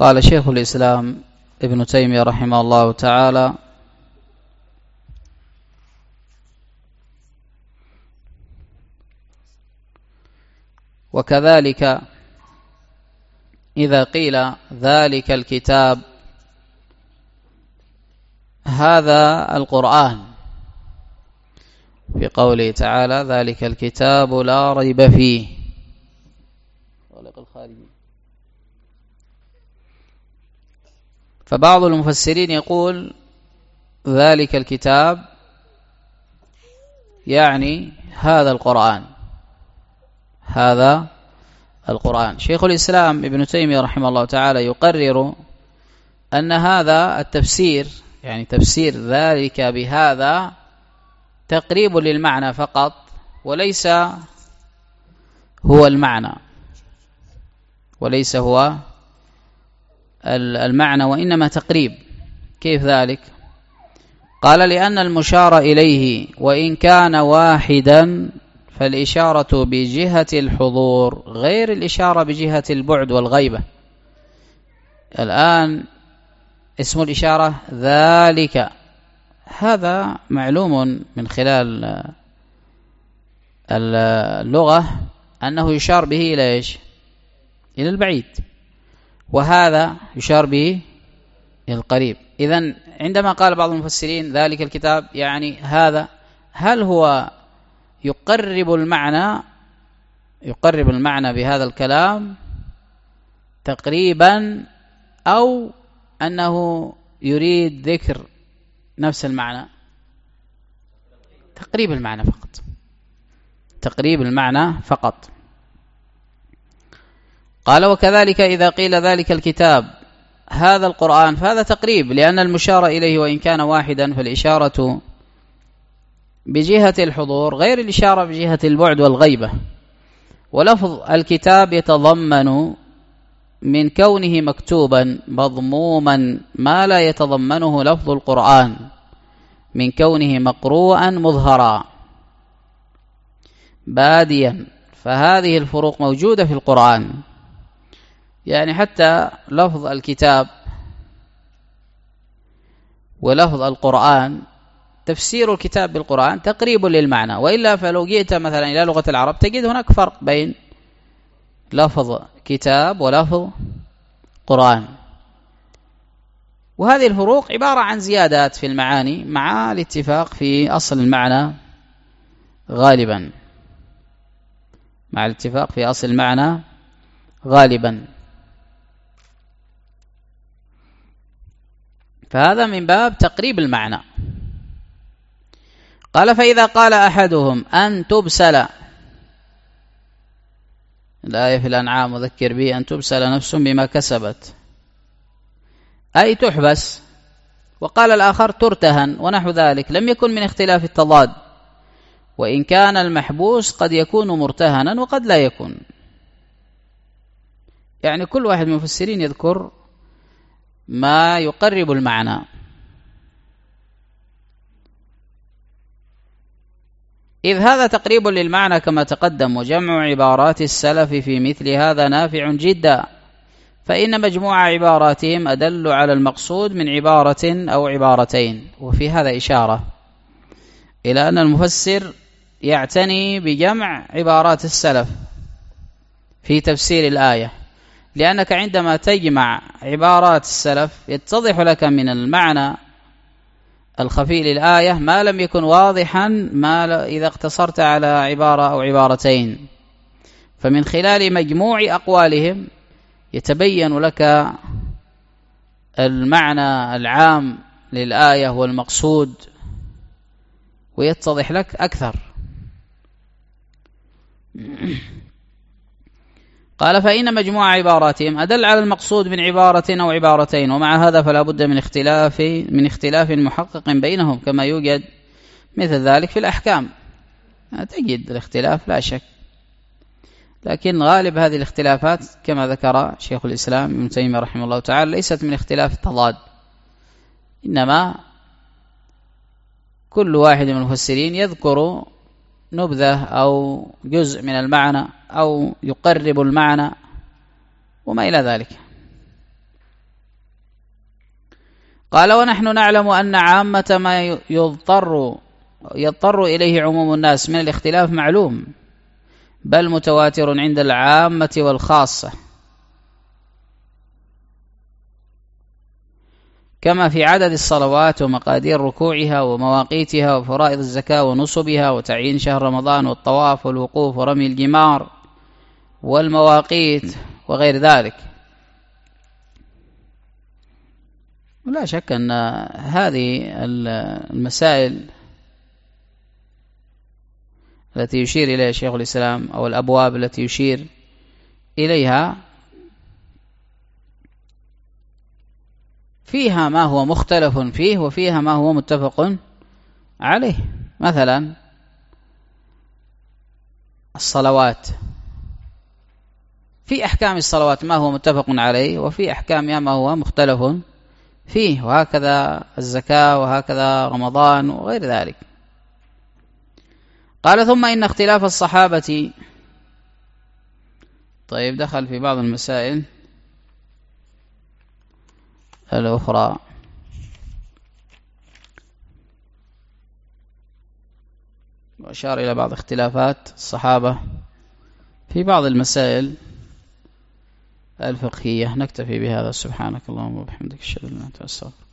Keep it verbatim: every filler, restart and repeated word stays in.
قال شيخ الإسلام ابن تيمية رحمه الله تعالى: وكذلك إذا قيل ذلك الكتاب هذا القرآن، في قوله تعالى: ذلك الكتاب لا ريب فيه. فبعض المفسرين يقول ذلك الكتاب يعني هذا القرآن، هذا القرآن. شيخ الإسلام ابن تيمية رحمه الله تعالى يقرر أن هذا التفسير، يعني تفسير ذلك بهذا، تقريب للمعنى فقط، وليس هو المعنى، وليس هو المعنى وإنما تقريب. كيف ذلك؟ قال: لأن المشار إليه وإن كان واحدا فالإشارة بجهة الحضور غير الإشارة بجهة البعد والغيبة. الآن اسم الإشارة ذلك، هذا معلوم من خلال اللغة أنه يشار به إلى إيش؟ إلى البعيد، وهذا يشار به إلى القريب. إذن عندما قال بعض المفسرين ذلك الكتاب يعني هذا، هل هو يقرب المعنى يقرب المعنى بهذا الكلام تقريبا، أو أنه يريد ذكر نفس المعنى؟ تقريب المعنى فقط، تقريب المعنى فقط. قال: وكذلك إذا قيل ذلك الكتاب هذا القرآن فهذا تقريب، لأن المشار إليه وإن كان واحدا فالإشارة بجهة الحضور غير الإشارة بجهة البعد والغيبة. ولفظ الكتاب يتضمن من كونه مكتوبا مضموما ما لا يتضمنه لفظ القرآن من كونه مقروءا مظهرا باديا، فهذه الفروق موجودة في القرآن. يعني حتى لفظ الكتاب ولفظ القرآن، تفسير الكتاب بالقرآن تقريب للمعنى، وإلا فلو جئت مثلا إلى لغة العرب تجد هناك فرق بين لفظ كتاب ولفظ قرآن، وهذه الفروق عبارة عن زيادات في المعاني مع الاتفاق في أصل المعنى غالبا، مع الاتفاق في أصل المعنى غالبا. فهذا من باب تقريب المعنى. قال: فإذا قال أحدهم أن تبسل، الآية في الأنعام: وذكر به أن تبسل نفس بما كسبت، أي تحبس. وقال الآخر ترتهن ونحو ذلك، لم يكن من اختلاف التضاد، وإن كان المحبوس قد يكون مرتهنا وقد لا يكون. يعني كل واحد من المفسرين يذكر ما يقرب المعنى. إذ هذا تقريب للمعنى كما تقدم، وجمع عبارات السلف في مثل هذا نافع جدا، فإن مجموع عباراتهم أدل على المقصود من عبارة أو عبارتين. وفي هذا إشارة إلى أن المفسر يعتني بجمع عبارات السلف في تفسير الآية، لأنك عندما تجمع عبارات السلف يتضح لك من المعنى الخفي للآية ما لم يكن واضحا ما إذا اقتصرت على عبارة أو عبارتين. فمن خلال مجموع أقوالهم يتبين لك المعنى العام للآية والمقصود، ويتضح لك أكثر. قال: فإن مجموع عباراتهم أدل على المقصود من عبارة أو عبارتين، ومع هذا فلا بد من اختلاف من اختلاف محقق بينهم، كما يوجد مثل ذلك في الأحكام. تجد الاختلاف لا شك، لكن غالب هذه الاختلافات كما ذكر شيخ الإسلام ابن تيمية رحمه الله تعالى ليست من اختلاف التضاد، إنما كل واحد من المفسرين يذكر نبذة أو جزء من المعنى أو يقرب المعنى وما إلى ذلك. قال ونحن نعلم أن عامة ما يضطر يضطر إليه عموم الناس من الاختلاف معلوم، بل متواتر عند العامة والخاصة، كما في عدد الصلوات ومقادير ركوعها ومواقيتها وفرائض الزكاة ونصبها وتعيين شهر رمضان والطواف والوقوف ورمي الجمار والمواقيت وغير ذلك. ولا شك أن هذه المسائل التي يشير إليها شيخ الإسلام أو الأبواب التي يشير إليها فيها ما هو مختلف فيه وفيها ما هو متفق عليه. مثلا الصلوات، في أحكام الصلوات ما هو متفق عليه وفي أحكامها ما هو مختلف فيه، وهكذا الزكاة وهكذا رمضان وغير ذلك. قال ثم إن اختلاف الصحابة، طيب دخل في بعض المسائل الأخرى. وأشار إلى بعض اختلافات الصحابة في بعض المسائل الفقهية. نكتفي بهذا. سبحانك اللهم وبحمدك أشهد أن لا إله إلا أنت أستغفرك.